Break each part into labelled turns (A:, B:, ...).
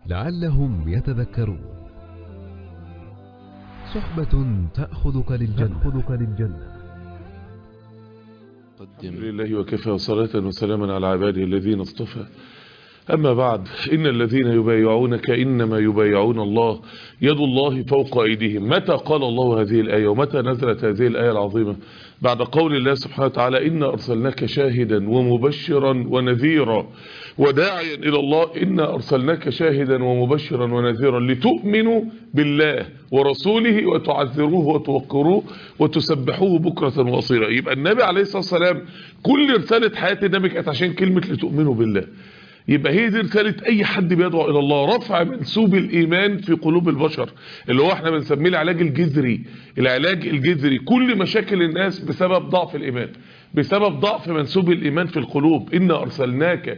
A: لعلهم يتذكرون. صحبة تأخذك للجنة.
B: الحمد لله وكفى، وصلاة وسلاما على عباده الذين اصطفى. أما بعد، إن الذين يبايعونك إنما يبايعون الله، يد الله فوق أيديهم. متى قال الله هذه الآية ومتى نزلت هذه الآية العظيمة؟ بعد قول الله سبحانه وتعالى: إنا أرسلناك شاهدا ومبشرا ونذيرا وداعيا إلى الله. إنا أرسلناك شاهدا ومبشرا ونذيرا لتؤمنوا بالله ورسوله وتعذروه وتوقروه وتسبحوه بكرة وأصيلا. يبقى النبي عليه الصلاة والسلام كل رسالة حياة النبي كانت عشان كلمة لتؤمنوا بالله. يبقى هي دي رسالة اي حد بيدعو الى الله، رفع منسوب الايمان في قلوب البشر، اللي هو احنا بنسميه العلاج الجذري. العلاج الجذري، كل مشاكل الناس بسبب ضعف الايمان، بسبب ضعف منسوب الايمان في القلوب. إنا أرسلناك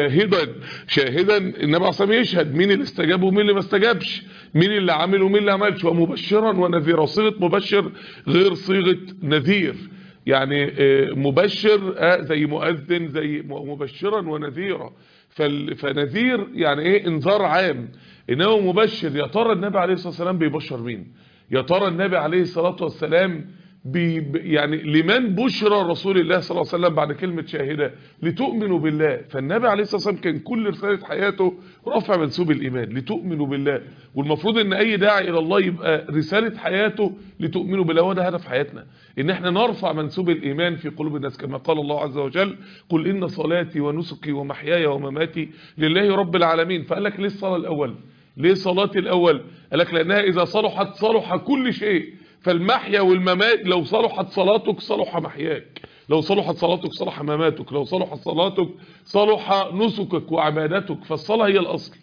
B: شاهدا. النبي عليه الصلاة والسلام يشهد مين اللي استجاب ومين اللي ما استجابش، مين اللي عمل ومين اللي عملش. ومبشرا ونذيرا، صيغة مبشر غير صيغة نذير. يعني مبشر زي مؤذن، زي مبشرا ونذيرا. فنذير يعني ايه؟ انذار عام. انه مبشر. يا ترى النبي عليه الصلاة والسلام بيبشر مين؟ يا ترى النبي عليه الصلاة والسلام يعني لمن بشرى رسول الله صلى الله عليه وسلم بعد كلمة شاهدة؟ لتؤمنوا بالله. فالنبي عليه الصلاة والسلام كان كل رسالة حياته رفع منسوب الإيمان، لتؤمنوا بالله. والمفروض ان اي داعي الى الله يبقى رسالة حياته لتؤمنوا بالله. وده هدف حياتنا، ان احنا نرفع منسوب الإيمان في قلوب الناس، كما قال الله عز وجل: قل إن صلاتي ونسكي ومحياي ومماتي لله رب العالمين. فقال لك ليه الصلاة الأول؟ ليه صلاتي الأول؟ قال لك لأنها إذا صلحت صلح كل شيء. فالمحيا والممات، لو صلحت صلاتك صلح محياك، لو صلحت صلاتك صلح مماتك، لو صلحت صلاتك صلح نسكك وعبادتك. فالصلاة هي الأصل،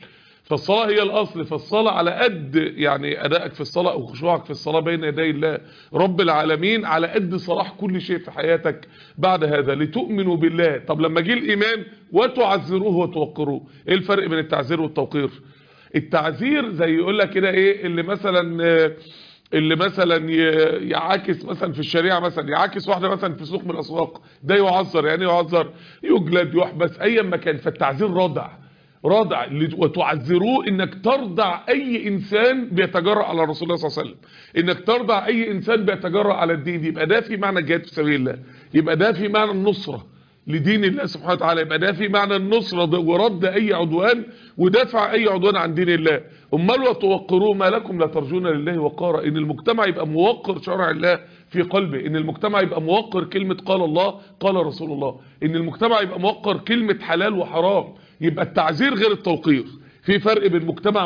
B: فالصلاة على قد يعني أدائك في الصلاة أو خشوعك في الصلاة بين يدي الله رب العالمين، على قد صلاح كل شيء في حياتك بعد هذا. لتؤمنوا بالله. طب لما جه الإيمان: وتعذروه وتوقروه. إيه الفرق بين التعذير والتوقير؟ التعذير زي يقول لك كده ايه، اللي مثلا يعاكس مثلا في الشريعه، مثلا يعاكس واحده مثلا في سوق من الاسواق، ده يعذر. يعني يعذر، يجلد، يحبس، ايا ما كان. فالتعذير رادع. وتعذروه انك ترضع اي انسان بيتجرأ على رسول الله صلى الله عليه وسلم، انك ترضع اي انسان بيتجرأ على الدين. يبقى ده في معنى الجهاد في سبيل الله، يبقى ده في معنى النصره لدين الله سبحانه وتعالى، يبقى ده في معنى النصرة ورد اي عدوان ودفع اي عدوان عن دين الله. امال وتوقروه ما لكم لا ترجون لله وقارا. ان المجتمع يبقى موقر شرع الله في قلبه، ان المجتمع يبقى موقر كلمة قال الله قال رسول الله، ان المجتمع يبقى موقر كلمة حلال وحرام. يبقى التعذير غير التوقير. في فرق بين مجتمع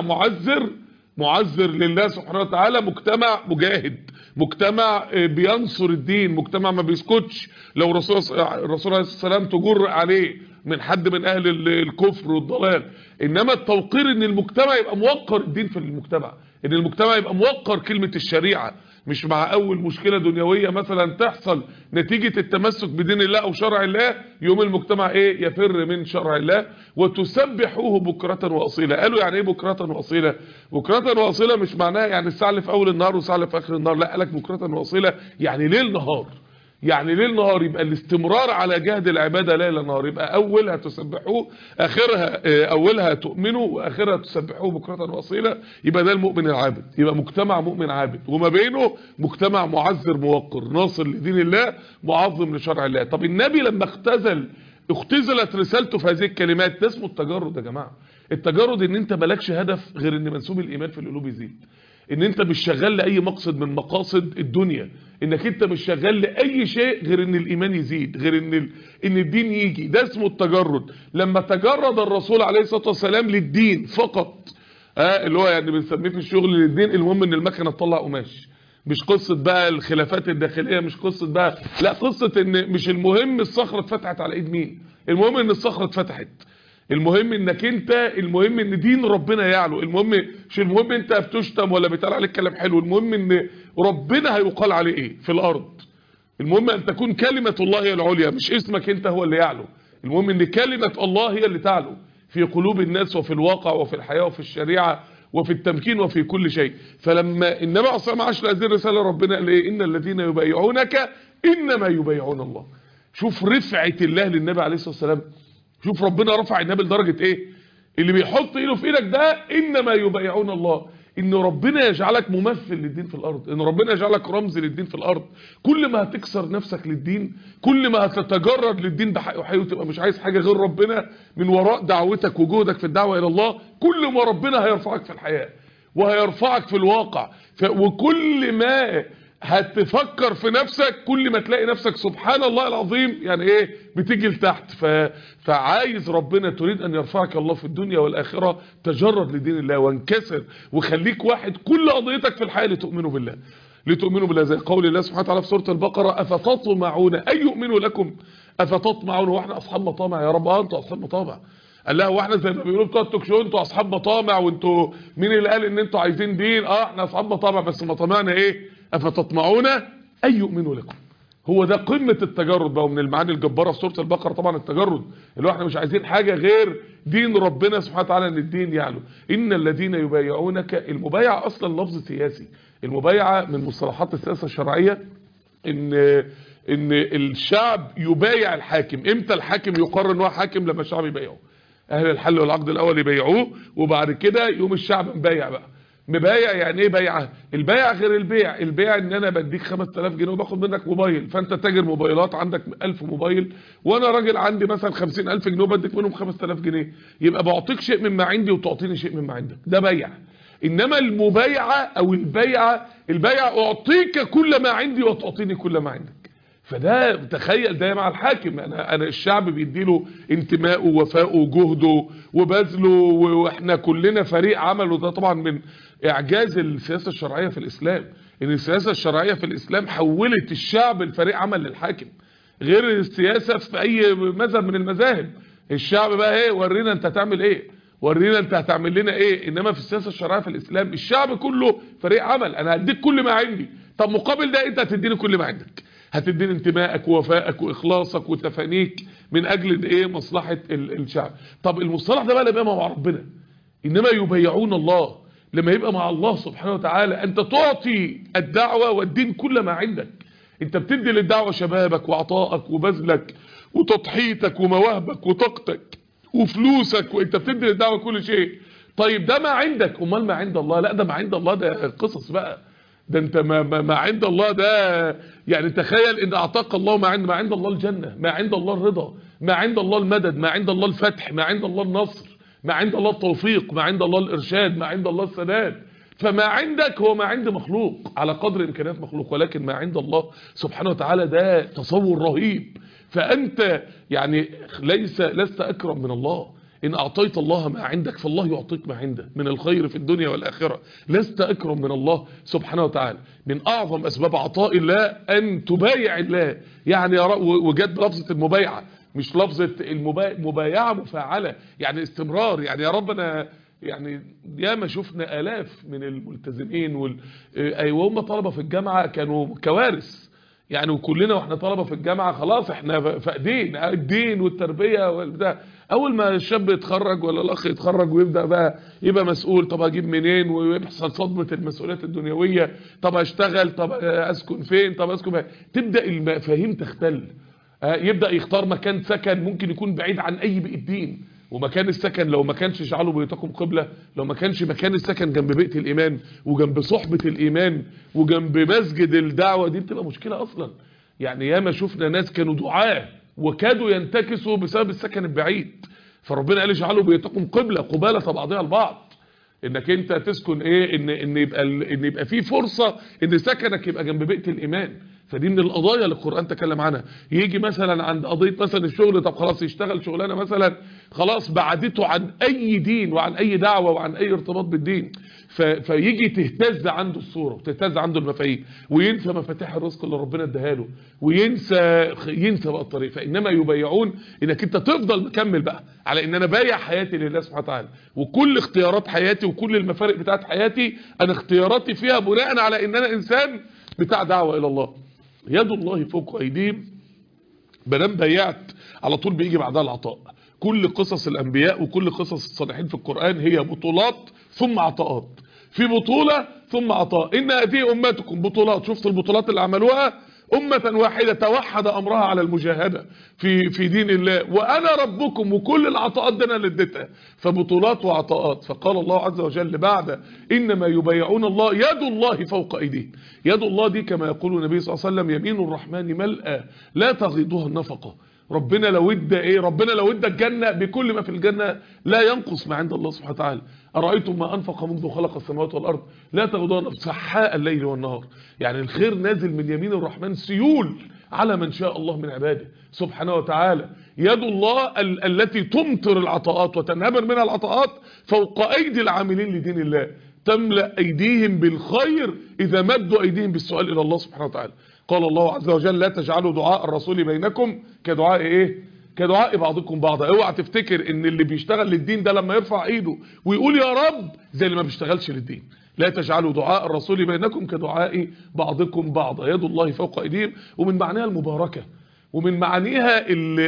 B: معذر لله سبحانه وتعالى، مجتمع مجاهد، مجتمع بينصر الدين، مجتمع ما بيسكتش لو الرسول عليه الصلاة والسلام تجر عليه من حد من اهل الكفر والضلال. انما التوقير ان المجتمع يبقى موقر الدين في المجتمع، ان المجتمع يبقى موقر كلمة الشريعة. مش مع اول مشكلة دنيوية مثلا تحصل نتيجة التمسك بدين الله او شرع الله، يوم المجتمع ايه؟ يفر من شرع الله. وتسبحوه بكرة واصيلا. قالوا يعني ايه بكرة واصيلا؟ بكرة واصيلا مش معناها يعني الساعة اللي في اول النهار والساعة اللي في اخر النهار، لا، قالك بكرة واصيلا يعني ليل نهار. يعني ليل نهار، يبقى الاستمرار على جهد العبادة ليل نهار. يبقى اولها تسبحوه، اولها تؤمنوا، واخرها تسبحوه بكرة واصيلا. يبقى ده المؤمن العابد، يبقى مجتمع مؤمن عابد، وما بينه مجتمع معذر موقر ناصر لدين الله معظم لشرع الله. طب النبي لما اختزلت رسالته في هذه الكلمات، ده اسمه التجرد يا جماعة. التجرد ان انت مالكش هدف غير ان منسوب الايمان في القلوب يزيد، ان انت مش شغال لاي مقصد من مقاصد الدنيا، انك انت مش شغال لاي شيء غير ان الايمان يزيد، غير ان الدين يجي. ده اسمه التجرد. لما تجرد الرسول عليه الصلاة والسلام للدين فقط، اللي هو يعني بنسميه في الشغل للدين، المهم ان المكنه تطلع قماش. مش قصة بقى الخلافات الداخلية، مش قصة بقى، لا، قصة ان مش المهم الصخرة اتفتحت على ايد مين، المهم ان الصخرة اتفتحت. المهم انك انت، المهم ان دين ربنا يعلو. مش المهم انت بتشتم ولا بيتقال عليك كلام حلو، المهم ان ربنا هيقال عليه ايه في الارض. المهم ان تكون كلمة الله هي العليا، مش اسمك انت هو اللي يعلو. المهم ان كلمة الله هي اللي تعلو في قلوب الناس وفي الواقع وفي الحياة وفي الشريعة وفي التمكين وفي كل شيء. فلما النبي عليه الصلاة والسلام عاش هذه الرسالة، ربنا قال ايه؟ ان الذين يبايعونك انما يبايعون الله. شوف رفعة الله للنبي عليه الصلاة والسلام، شوف ربنا رفع النبي لدرجة ايه؟ اللي بيحط ايده في ايدك ده انما يبايعون الله، ان ربنا يجعلك ممثل للدين في الارض، ان ربنا يجعلك رمز للدين في الارض. كل ما هتكسر نفسك للدين، كل ما هتتجرد للدين بحق وحقيقي وتبقى مش عايز حاجه غير ربنا من وراء دعوتك وجهدك في الدعوه الى الله، كل ما ربنا هيرفعك في الحياه وهيرفعك في الواقع. وكل ما هتفكر في نفسك كل ما تلاقي نفسك سبحان الله العظيم يعني ايه بتيجي لتحت. فعايز ربنا، تريد ان يرفعك الله في الدنيا والاخره، تجرد لدين الله وانكسر وخليك واحد كل قضيتك في الحياه لتؤمنوا بالله، لتؤمنوا بالله. زي قول الله سبحانه وتعالى في سوره البقره: افتطمعون ان يؤمنوا لكم، افتطمعون. واحنا اصحاب مطامع يا رب؟ انتوا اصحاب مطامع. قال لها واحنا زي ما بيقولوا بتوع التوك شو انتوا اصحاب مطامع، وانتوا مين اللي قال ان انتوا عايزين دين؟ احنا اصحاب مطامع، بس مطامعنا ايه؟ افتطمعون ان يؤمنوا لكم. هو ده قمه التجرد بقى، من المعاني الجباره في سوره البقره طبعا التجرد، اللي هو احنا مش عايزين حاجه غير دين ربنا سبحانه وتعالى، ان الدين يعلو. ان الذين يبايعونك، المبايعه اصلا لفظ سياسي، المبايعه من مصطلحات السياسه الشرعيه، ان الشعب يبايع الحاكم. امتى الحاكم يقرر ان هو حاكم؟ لما الشعب يبايعه، اهل الحل والعقد الاول يبايعوه، وبعد كده يوم الشعب مبايع بقى. مبايع يعني ايه بيعه؟ البيع غير البيع. البيع ان انا بديك 5000 جنيه وباخد منك موبايل، فانت تاجر موبايلات عندك 1000 موبايل، وانا راجل عندي مثلا 50000 جنيه وبديك منهم 5000 جنيه، يبقى بعطيك شيء مما عندي وتعطيني شيء مما عندك، ده بيع. انما المبايعه او البيعه، اعطيك كل ما عندي وتعطيني كل ما عندك. فده تخيل ده مع الحاكم، انا الشعب بيديله انتمائه ووفائه وجهده وبذله، واحنا كلنا فريق عمل. وده طبعا من اعجاز السياسه الشرعيه في الاسلام، ان السياسه الشرعيه في الاسلام حولت الشعب الفريق عمل للحاكم، غير السياسه في اي مذهب من المذاهب. الشعب بقى ايه؟ ورينا انت هتعمل ايه، ورينا انت هتعمل لنا ايه. انما في السياسه الشرعيه في الاسلام الشعب كله فريق عمل، انا هديك كل ما عندي، طب مقابل ده انت هتديني كل ما عندك، هتديني انتمائك ووفائك واخلاصك وتفانيك من اجل ايه؟ مصلحه الشعب. طب المصطلح ده بقى لما يبقى مع ربنا، انما يبايعون الله، لما يبقى مع الله سبحانه وتعالى، انت تعطي الدعوه والدين كل ما عندك، انت بتدي للدعوه شبابك وعطائك وبذلك وتضحيتك ومواهبك وطاقتك وفلوسك، وانت بتدي للدعوه كل شيء. طيب ده ما عندك، امال ما عند الله؟ لا ده ما عند الله ده قصص بقى، ده انت ما عند الله ده يعني تخيل ان اعطاك الله ما عند الله الجنة، ما عند الله الرضا، ما عند الله المدد، ما عند الله الفتح، ما عند الله النصر، ما عند الله التوفيق، ما عند الله الارشاد، ما عند الله السداد. فما عندك هو ما عند مخلوق على قدر امكانيات مخلوق، ولكن ما عند الله سبحانه وتعالى ده تصور رهيب. فانت يعني لست اكرم من الله، إن أعطيت الله ما عندك فالله يعطيك ما عنده من الخير في الدنيا والآخرة. لست أكرم من الله سبحانه وتعالى. من أعظم أسباب عطاء الله أن تبايع الله، يعني وجد بلفظة المبايعة، مش لفظة مبايعة مفاعلة، يعني استمرار. يعني يا رب أنا يعني ياما شفنا آلاف من الملتزمين وهم طلبة في الجامعة كانوا كوارث يعني، وكلنا واحنا طلبة في الجامعة خلاص احنا فاقدين الدين والتربية والبتاع. اول ما الشاب يتخرج ولا الاخ يتخرج ويبدأ بقى يبقى مسؤول، طب اجيب منين، ويحصل صدمة المسؤوليات الدنيوية، طب اشتغل، طب اسكن فين، طب اسكن فين، تبدأ المفاهيم تختل. يبدأ يختار مكان سكن ممكن يكون بعيد عن اي بيئة دين، ومكان السكن لو ما كانش اجعلوا بيوتكم قبلة، لو ما كانش مكان السكن جنب بيئة الإيمان وجنب صحبة الإيمان وجنب مسجد الدعوة، دي بتبقى مشكلة أصلا. يعني ياما شفنا ناس كانوا دعاة وكادوا ينتكسوا بسبب السكن البعيد. فربنا قال اجعلوا بيوتكم قبلة بعضها البعض، انك انت تسكن ايه، ان يبقى في فرصة ان سكنك يبقى جنب بيئة الإيمان. فدي من القضايا اللي القرآن تكلم عنها. يجي مثلا عند قضية مثلا الشغل، طب خلاص يشتغل شغلانه مثلا خلاص بعدته عن اي دين وعن اي دعوة وعن اي ارتباط بالدين، فيجي تهتز عنده الصورة وتهتز عنده المفاهيم، وينسى مفاتيح الرزق اللي ربنا اداها له، ينسى بقى الطريق. فانما يبايعون انك انت تفضل مكمل بقى على ان انا بايع حياتي لله سبحانه وتعالى، وكل اختيارات حياتي وكل المفارق بتاعت حياتي انا اختياراتي فيها بناء على ان انا انسان بتاع دعوة الى الله. يد الله فوق ايديهم، مادام بايعت على طول بيجي بعدها العطاء. كل قصص الانبياء وكل قصص الصالحين في القرآن هي بطولات ثم عطاءات، في بطولة ثم عطاء. ان هذه امتكم بطولات، شفت البطولات اللي عملوها أمة واحدة توحد أمرها على المجاهدة في دين الله، وأنا ربكم، وكل العطاءات دي أنا اللي اديتها، فبطولات وعطاءات. فقال الله عز وجل بعد إنما يبايعون الله يد الله فوق أيديهم. يد الله دي كما يقول النبي صلى الله عليه وسلم يمين الرحمن ملأى لا تغيضها النفقة. ربنا لو ادى ايه؟ ربنا لو ادى الجنة بكل ما في الجنة لا ينقص ما عند الله سبحانه وتعالى. أرأيتم ما أنفق منذ خلق السماوات والأرض لا تغضون سحاء الليل والنهار. يعني الخير نازل من يمين الرحمن سيول على من شاء الله من عباده سبحانه وتعالى. يد الله التي تمطر العطاءات وتنهمر منها العطاءات فوق أيدي العاملين لدين الله، تملأ أيديهم بالخير إذا مدوا أيديهم بالسؤال إلى الله سبحانه وتعالى. قال الله عز وجل لا تجعلوا دعاء الرسول بينكم كدعاء ايه؟ كدعاء بعضكم بعضا. اوعى تفتكر ان اللي بيشتغل للدين ده لما يرفع ايده ويقول يا رب زي اللي ما بيشتغلش للدين. لا تجعلوا دعاء الرسول بينكم كدعاء بعضكم بعضا. يد الله فوق ايديهم، ومن معناها المباركة، ومن معانيها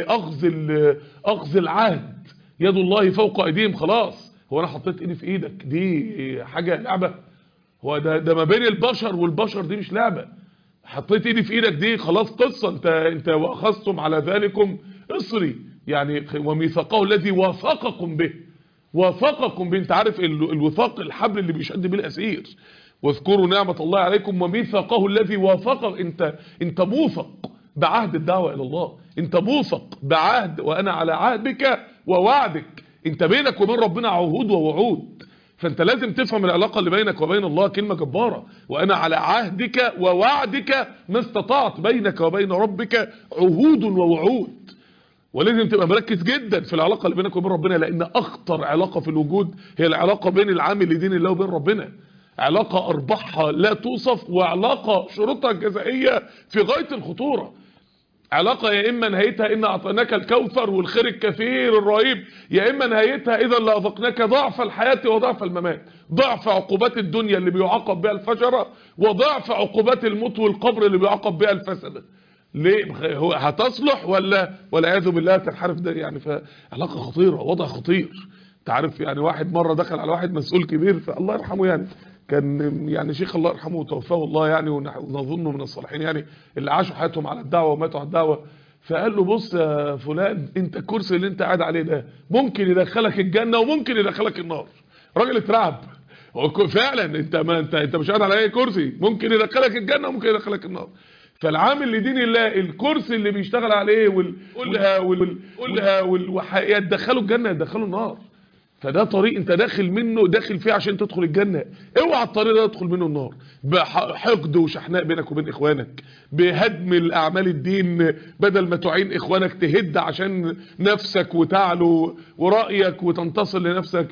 B: اخذ العهد. يد الله فوق ايديهم. خلاص، هو انا حطيت ايدي في ايدك دي حاجة لعبة؟ هو ده ما بين البشر والبشر، دي مش لعبة. حطيت ايدي في ايدك دي خلاص قصة. انت واخذتم على ذلكم اصري، يعني وميثاقه الذي وافقكم به. وافقكم به، انت عارف الوثاق الحبل اللي بيشد بيه الاسير. واذكروا نعمة الله عليكم وميثاقه الذي وافقك. انت موثق بعهد الدعوة الى الله، انت موثق بعهد وانا على عهدك ووعدك. انت بينك وبين ربنا عهود ووعود، فانت لازم تفهم العلاقة اللي بينك وبين الله. كلمة جبارة، وانا على عهدك ووعدك ما استطعت. بينك وبين ربك عهود ووعود، ولازم تبقى مركز جدا في العلاقة اللي بينك وبين ربنا، لان اخطر علاقة في الوجود هي العلاقة بين العامل لدين الله وبين ربنا. علاقة ارباحها لا توصف، وعلاقة شروطها الجزائية في غاية الخطورة. علاقة يا اما نهايتها ان اعطيناك الكوثر والخير الكثير الرهيب، يا اما نهايتها اذا لاذقناك ضعف الحياة وضعف الممات. ضعف عقوبات الدنيا اللي بيعاقب بها الفجرة، وضعف عقوبات الموت والقبر اللي بيعاقب بها الفسدة. ليه؟ هو هتصلح ولا والعياذ بالله تنحرف؟ ده يعني فعلاقة خطيرة، وضع خطير. انت عارف يعني واحد مرة دخل على واحد مسؤول كبير، فالله يرحمه يعني، كان يعني شيخ الله يرحمه وتوفاه الله يعني، ونظنه من الصالحين يعني اللي عاشوا حياتهم على الدعوة وماتوا على الدعوة. فقال له بص يا فلان، انت الكرسي اللي انت قاعد عليه ده ممكن يدخلك الجنة وممكن يدخلك النار. راجل اترعب فعلا. انت مش قاعد على اي كرسي، ممكن يدخلك الجنة وممكن يدخلك النار. فالعامل لدين الله الكرسي اللي بيشتغل عليه يدخله الجنة يدخله النار. فده طريق انت داخل منه، داخل فيه عشان تدخل الجنة. اوعى الطريق ده تدخل منه النار بحقد وشحناء بينك وبين اخوانك، بهدم الاعمال الدين، بدل ما تعين اخوانك تهد عشان نفسك وتعلو ورأيك وتنتصر لنفسك،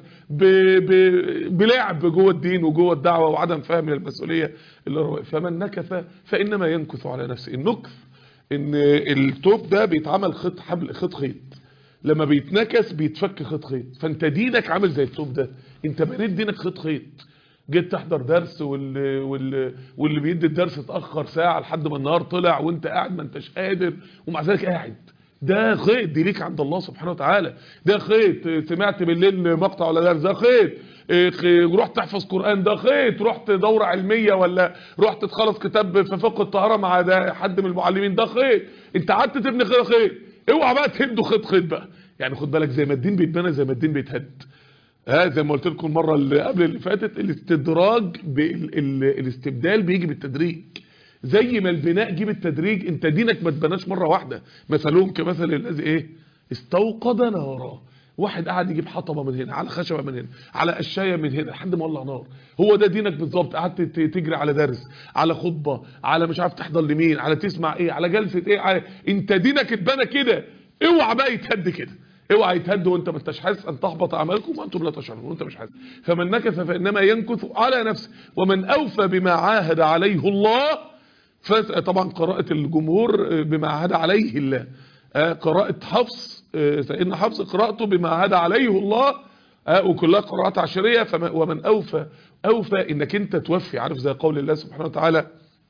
B: بلعب جوه الدين وجوه الدعوة وعدم فهم المسؤولية. فمن نكث فانما ينكث على نفسه. النكث ان التوب ده بيتعمل خط خيط، لما بيتنكس بيتفك خيط خيط. فانت دينك عامل زي الثوب ده، انت بنيت دينك خيط خيط. جيت تحضر درس واللي بيدي الدرس اتاخر ساعه لحد ما النهار طلع وانت قاعد ما انتش قادر، ومع ذلك قاعد. ده خيط دي ليك عند الله سبحانه وتعالى. ده خيط سمعت بالليل مقطع ولا درس، ده خيط رحت تحفظ قرآن، ده خيط رحت دورة علمية، ولا رحت تخلص كتاب في فقه الطهارة مع حد من المعلمين، ده خيط. انت قعدت تبني خيط. اوعى بقى تهدوا خيط بقى. يعني خد بالك، زي ما الدين بيتبنى زي ما الدين بيتهد. زي ما قلت لكم المره اللي قبل اللي فاتت، الاستدراج الاستبدال بيجي بالتدريج. زي ما البناء جه بالتدريج، انت دينك ما اتبناش مره واحده. مثلهم كمثل الذي ايه؟ استوقد نارا. واحد قاعد يجيب حطبه من هنا، على خشبه من هنا، على قشايه من هنا، لحد ما ولع نار. هو ده دينك بالظبط. قعدت تجري على درس، على خطبه، على مش عارف تحضر لمين، على تسمع ايه، على جلسه ايه، انت دينك اتبنى كده. اوعى بقى يتهد كده، اوعى يتهد وانت ما انتش حاسس، ان تحبط اعمالكم وانتم لا تشعرون، وانت مش حاسس. فمن نكث فانما ينكث على نفسه، ومن اوفى بما عاهد عليه الله. طبعا قراءه الجمهور بما عاهد عليه الله. قراءه حفص، سيدنا حفص قراءته بما عاهد عليه الله، وكلها قراءات عشريه. ومن اوفى انك انت توفي. عارف زي قول الله سبحانه وتعالى: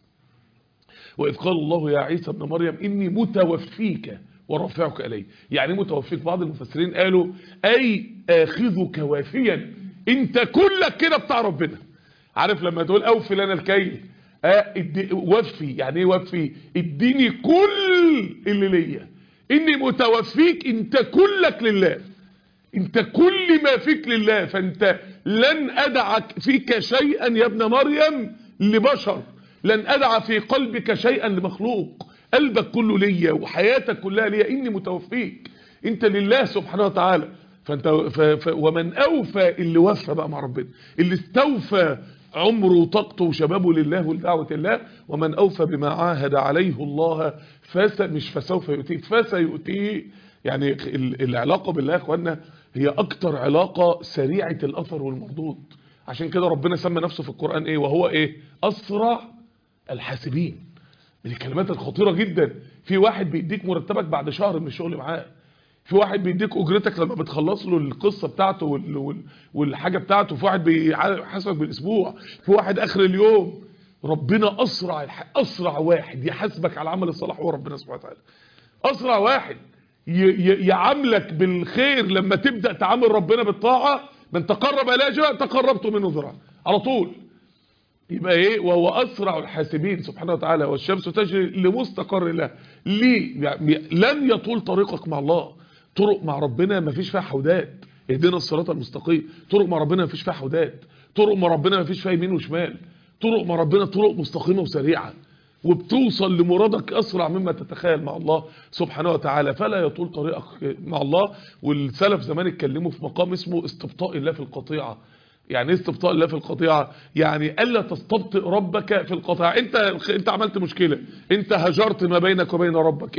B: واذ قال الله يا عيسى ابن مريم اني متوفيك ورافعك الي. يعني متوفيك، بعض المفسرين قالوا اي اخذك وافيا، انت كلك كده بتاع ربنا. عارف لما تقول اوفي لنا الكيل، وفي يعني ايه وفي؟ اديني كل اللي ليا، اني متوفيك، انت كلك لله، انت كل ما فيك لله، فانت لن ادعك فيك شيئا يا ابن مريم لبشر، لن ادع في قلبك شيئا لمخلوق، قلبك كله ليا وحياتك كلها ليا، اني متوفيك، انت لله سبحانه وتعالى. فانت ومن اوفى، اللي وفى بقى مع ربنا، اللي استوفى عمره وطاقته وشبابه لله ولدعوة الله. ومن اوفى بما عاهد عليه الله مش فسوف يؤتيه، فسيؤتيه. يعني العلاقة بالله يا اخوانا هي اكتر علاقة سريعة الاثر والمردود. عشان كده ربنا سمى نفسه في القرآن ايه؟ وهو ايه؟ اسرع الحاسبين. من الكلمات الخطيرة جدا. في واحد بيديك مرتبك بعد شهر من الشغل معاه، في واحد بيديك اجرتك لما بتخلص له القصة بتاعته والحاجة بتاعته، في واحد بيحاسبك بالاسبوع، في واحد اخر اليوم. ربنا اسرع واحد يحاسبك على العمل الصالح هو ربنا سبحانه وتعالى. اسرع واحد يعاملك بالخير لما تبدأ تعامل ربنا بالطاعة، من تقرب الى تقربت منه ذراع على طول. يبقى ايه؟ وهو اسرع الحاسبين سبحانه وتعالى. والشمس تجري لمستقر لها. ليه؟ يعني لن يطول طريقك مع الله. طرق مع ربنا ما فيش فيها حودات، اهدنا الصراط المستقيم. طرق مع ربنا ما فيش فيها حودات، طرق مع ربنا ما فيش فيها يمين وشمال، طرق مع ربنا طرق مستقيمة وسريعة، وبتوصل لمرادك اسرع مما تتخيل مع الله سبحانه وتعالى. فلا يطول طريقك مع الله. والسلف زمان اتكلموا في مقام اسمه استبطاء الله في القطيعة. يعني ايه استبطاء الله في القطيعة؟ يعني الا تستبطئ ربك في القطيعة. انت عملت مشكلة، انت هجرت ما بينك وبين ربك،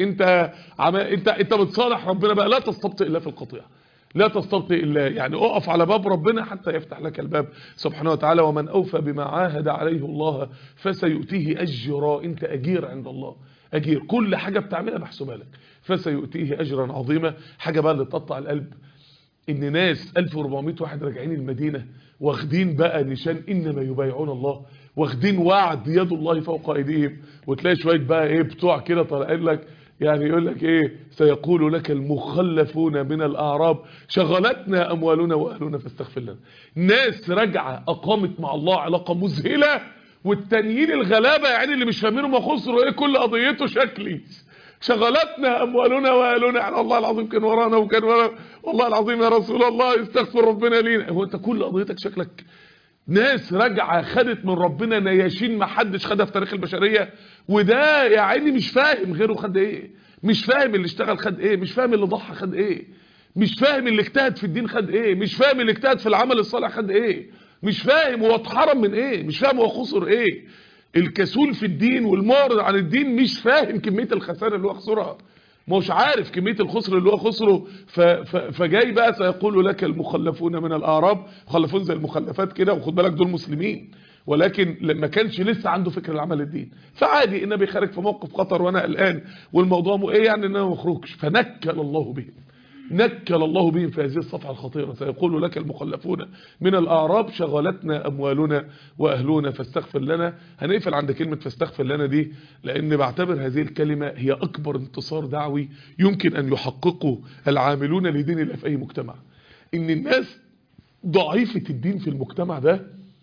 B: انت بتصالح ربنا بقى، لا تستبطئ الله في القطيعة، لا تستبطئ الله. يعني اقف على باب ربنا حتى يفتح لك الباب سبحانه وتعالى. ومن اوفى بما عاهد عليه الله فسيؤتيه اجرا. انت اجير عند الله، اجير. كل حاجة بتعملها محسوبة لك. فسيؤتيه اجرا عظيما. حاجة بقى اللي تقطع القلب، ان ناس 1400 واحد راجعين المدينة واخدين بقى نشان انما يبايعون الله، واخدين وعد يد الله فوق ايديهم. وتلاقي شوية بقى ايه بتوع كده طالعين لك، يعني يقول لك ايه؟ سيقول لك المخلفون من الاعراب شغلتنا اموالنا واهلنا فاستغفر لنا. ناس راجعه اقامت مع الله علاقه مذهله، والتانيين الغلابه يعني اللي مش فاهمين ما خسروا ايه، كل قضيته شكلي شغلتنا اموالنا واهلنا. يعني الله العظيم كان ورانا وكان ورانا، والله العظيم يا رسول الله استغفر ربنا لينا. هو انت كل قضيتك شكلك؟ ناس راجعه خدت من ربنا نياشين ما حدش خدها في تاريخ البشريه، وده يا عيني مش فاهم غيره خد ايه، مش فاهم اللي اشتغل خد ايه، مش فاهم اللي ضحى خد ايه، مش فاهم اللي اجتهد في الدين خد ايه، مش فاهم اللي اجتهد في العمل الصالح خد ايه، مش فاهم هو اتحرم من ايه، مش فاهم هو خسر ايه. الكسول في الدين والمعرض عن الدين مش فاهم كميه الخساره اللي هو خسرها، مش عارف كمية الخسر اللي هو خسره. فجاي بقى سيقول لك المخلفون من الأعراب، مخلفون زي المخلفات كده، وخد بالك دول مسلمين، ولكن لما كانش لسه عنده فكر العمل الدين، فعادي النبي خارج في موقف خطر وانا قلقان والموضوع ايه يعني ان انا ما اخرجش، فنكل الله بهم، نكل الله بهم في هذه الصفحة الخطيرة. سيقول لك المخلفون من الأعراب شغلتنا أموالنا وأهلنا فاستغفر لنا. هنقفل عند كلمة فاستغفر لنا دي، لأن بعتبر هذه الكلمة هي أكبر انتصار دعوي يمكن أن يحققه العاملون لدين الله في أي مجتمع. إن الناس ضعيفة الدين في المجتمع ده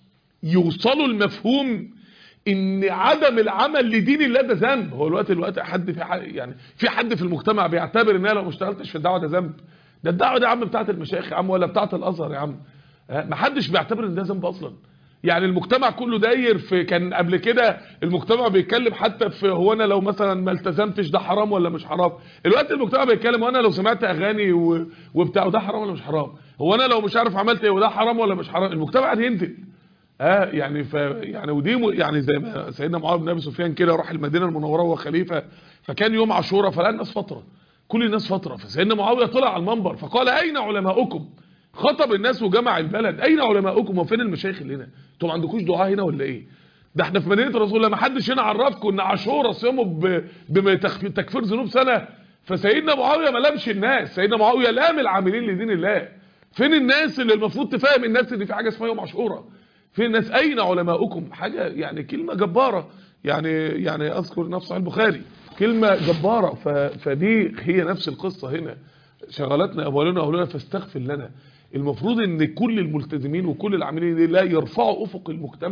B: يوصلوا المفهوم ان عدم العمل لدين الله ده ذنب. هو الوقت حد في حد في المجتمع بيعتبر ان انا لو ما اشتغلتش في الدعوه ده ذنب؟ ده الدعوه دي يا عم بتاعت المشايخ يا عم، ولا بتاعت الازهر يا عم. ما حدش بيعتبر ان ده ذنب اصلا. يعني المجتمع كله داير في، كان قبل كده المجتمع بيتكلم حتى في هو انا لو مثلا ما التزمتش ده حرام ولا مش حرام. الوقت المجتمع بيتكلم وانا لو سمعت اغاني وبتاع ده حرام ولا مش حرام، هو انا لو مش عارف عملت ايه وده حرام ولا مش حرام. المجتمع قاعد ينزل يعني يعني ودي يعني زي ما سيدنا معاويه بن ابي سفيان كده راح المدينه المنوره وهو خليفه، فكان يوم عاشوراء فلقى الناس فتره، كل الناس فتره، فسيدنا معاويه طلع على المنبر فقال اين علماؤكم؟ خطب الناس وجمع البلد، اين علماؤكم وفين المشايخ اللي هنا؟ انتوا ما عندكوش دعاء هنا ولا ايه؟ ده احنا في مدينه رسول الله، ما حدش هنا عرفكم ان عاشوراء صيامه بتكفير ذنوب سنه. فسيدنا معاويه ما لامش الناس، سيدنا معاويه لام العاملين لدين الله. فين الناس اللي المفروض تفهم الناس ان في حاجه اسمها يوم عاشوراء؟ فين الناس؟ اين علماؤكم؟ حاجه يعني كلمه جباره، يعني اذكر نفس صحيح البخاري كلمه جباره. فدي هي نفس القصه هنا، شغلتنا اموالنا واهلنا فاستغفر لنا. المفروض ان كل الملتزمين وكل العاملين لا يرفعوا افق المجتمع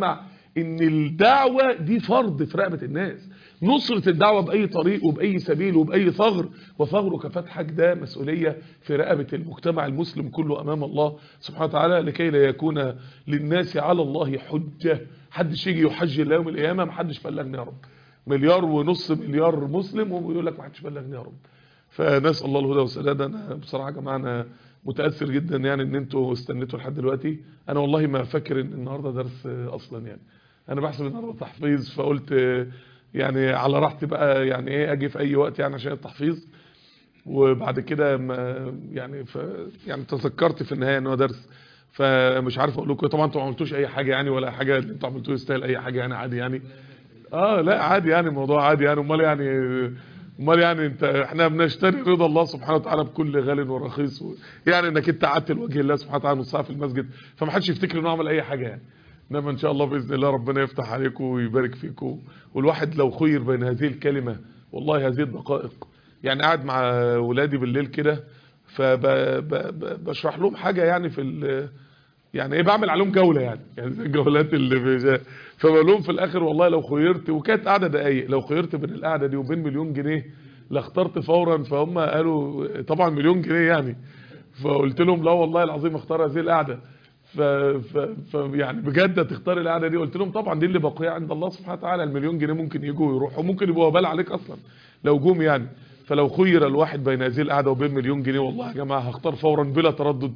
B: ان الدعوة دي فرض في رقبة الناس. نصرة الدعوة بأي طريق وبأي سبيل وبأي ثغر، وثغرك فتحك، ده مسؤولية في رقبة المجتمع المسلم كله أمام الله سبحانه وتعالى، لكي لا يكون للناس على الله حجة. حدش يجي يحج الله يوم القيامة محدش بلغني يا رب. 1.5 مليار مسلم ويقول لك محدش بلغني يا رب. فنسأل الله الهدى والسداد. أنا بصراحة يا جماعة أنا متأثر جدا يعني ان انتوا استنيتوا لحد دلوقتي. انا والله ما فاكر ان النهارده درس اصلا، يعني انا بحسب النهارده تحفيظ، فقلت يعني على راحتي بقى يعني ايه اجي في اي وقت يعني عشان التحفيظ. وبعد كده يعني تذكرت في النهايه ان هو درس، فمش عارف اقول لكم. طبعا انتوا ما عملتوش اي حاجه يعني، ولا حاجه اللي انتوا عملتوه يستاهل اي حاجه يعني، عادي يعني. لا عادي يعني، الموضوع عادي يعني. امال يعني احنا بنشتري رضا الله سبحانه وتعالى بكل غال ورخيص يعني انك انت قعدت لوجه الله سبحانه وتعالى نص ساعه في المسجد، فما حدش يفتكر انه عمل اي حاجه يعني. انما ان شاء الله باذن الله ربنا يفتح عليكم ويبارك فيكم. والواحد لو خير بين هذه الكلمه، والله هذه الدقائق، يعني قاعد مع ولادي بالليل كده فبشرح لهم حاجه يعني يعني ايه، بعمل عليهم جوله يعني زي الجولات اللي فبقول لهم في الاخر والله لو خيرت، وكانت قاعده دقايق، لو خيرت بين القعده دي وبين مليون جنيه لاخترت فورا. فهم قالوا طبعا مليون جنيه يعني. فقلت لهم لا والله العظيم اختار هذه القعده. يعني بجد هتختار القعده دي؟ قلت لهم طبعا دي اللي بقيه عند الله سبحانه وتعالى. المليون جنيه ممكن يجوا ويروحوا، ممكن يبقوا وبال عليك اصلا لو جم يعني. فلو خير الواحد بين هذه القعده وبين مليون جنيه، والله يا جماعه هختار فورا بلا تردد.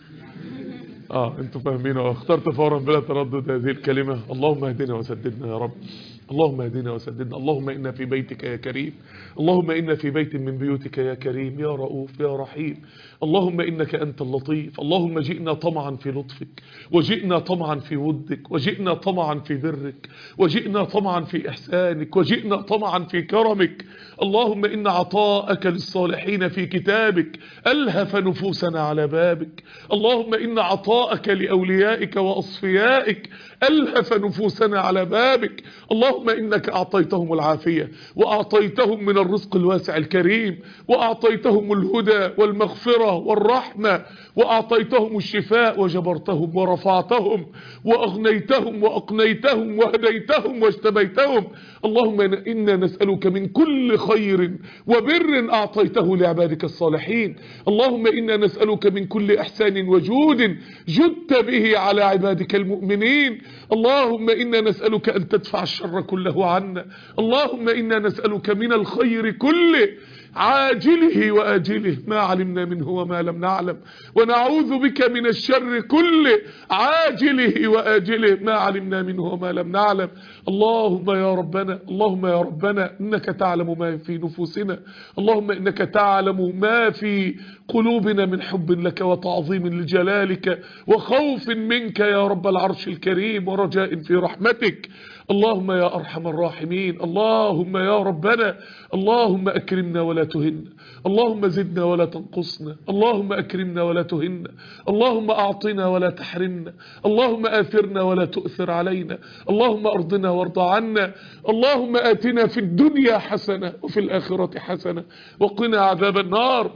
B: انتوا فاهمين. اخترت فورا بلا تردد هذه الكلمة. اللهم اهدنا وسددنا يا رب. اللهم اهدنا وسددنا. اللهم إنا في بيتك يا كريم. اللهم إنا في بيت من بيوتك يا كريم يا رؤوف يا رحيم. اللهم إنك أنت اللطيف. اللهم جئنا طمعا في لطفك، وجئنا طمعا في ودك، وجئنا طمعا في برك، وجئنا طمعا في إحسانك، وجئنا طمعا في كرمك. اللهم إن عطاءك للصالحين في كتابك ألهف نفوسنا على بابك. اللهم إن عطاءك لأوليائك وأصفيائك ألهف نفوسنا على بابك. اللهم إنك أعطيتهم العافية، وأعطيتهم من الرزق الواسع الكريم، وأعطيتهم الهدى والمغفرة والرحمة، وأعطيتهم الشفاء، وجبرتهم ورفعتهم وأغنيتهم وأقنيتهم وهديتهم واجتبيتهم. اللهم إنا نسألك من كل خير وبر أعطيته لعبادك الصالحين. اللهم إنا نسألك من كل إحسان وجود جدت به على عبادك المؤمنين. اللهم إنا نسألك أن تدفع الشر كله عنا. اللهم إنا نسألك من الخير كله عاجله وآجله ما علمنا منه وما لم نعلم، ونعوذ بك من الشر كله عاجله وآجله ما علمنا منه وما لم نعلم. اللهم يا ربنا، اللهم يا ربنا إنك تعلم ما في نفوسنا. اللهم إنك تعلم ما في قلوبنا من حب لك وتعظيم لجلالك وخوف منك يا رب العرش الكريم ورجاء في رحمتك. اللهم يا أرحم الراحمين. اللهم يا ربنا، اللهم أكرمنا ولا تهنا. اللهم زدنا ولا تنقصنا. اللهم أكرمنا ولا تهنا. اللهم أعطنا ولا تحرمنا. اللهم آثرنا ولا تؤثر علينا. اللهم أرضنا وارض عنا. اللهم آتنا في الدنيا حسنة وفي الآخرة حسنة وقنا عذاب النار.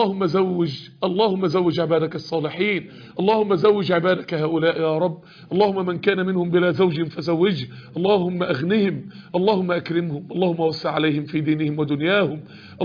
B: اللهم زوج عبادك الصالحين. اللهم زوج عبادك هؤلاء يا رب. اللهم من كان منهم بلا زوج فزوجه. اللهم أغنهم. اللهم أكرمهم. اللهم وسع عليهم في دينهم ودنياهم.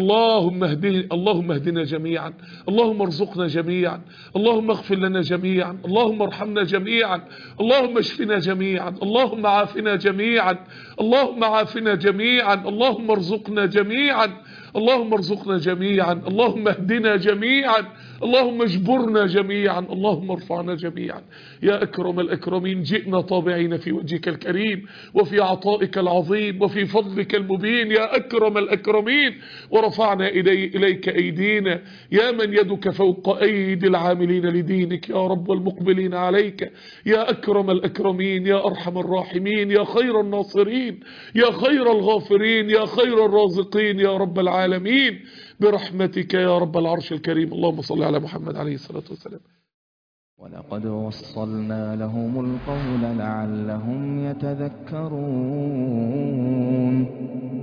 B: اللهم اهدنا جميعا. اللهم ارزقنا جميعا. اللهم اغفر لنا جميعا. اللهم ارحمنا جميعا. اللهم اشفنا جميعا. اللهم عافنا جميعا. اللهم عافنا جميعا. اللهم ارزقنا جميعا. اللهم ارزقنا جميعا. اللهم اهدنا جميعا. اللهم اجبرنا جميعا. اللهم ارفعنا جميعا يا أكرم الأكرمين. جئنا طابعين في وجهك الكريم وفي عطائك العظيم وفي فضلك المبين يا أكرم الأكرمين. ورفعنا إليك أيدينا يا من يدك فوق أيدي العاملين لدينك يا رب والمقبلين عليك يا أكرم الأكرمين يا أرحم الراحمين يا خير الناصرين يا خير الغافرين يا خير الرازقين يا رب العالمين برحمتك يا رب العرش الكريم. اللهم صل على محمد عليه الصلاة والسلام.
C: ولقد وصلنا لهم القول لعلهم يتذكرون.